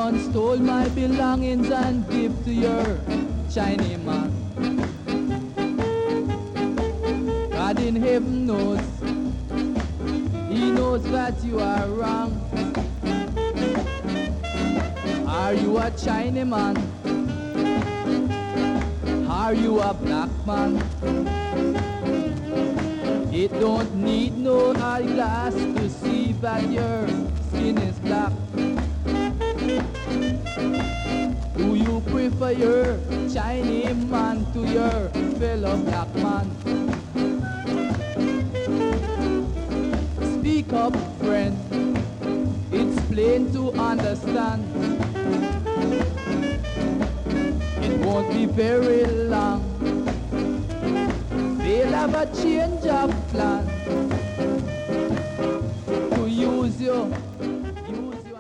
done stole my belongings and give to your Chinese man. God in heaven knows, he knows that you are wrong. Are you a Chinese man? Are you a black man? It don't need no eyeglass to see that your skin is black. Do you prefer your Chinese man to your fellow black man? Speak up, friend, it's plain to understand. It won't be very long, they'll have a change of plan to use you.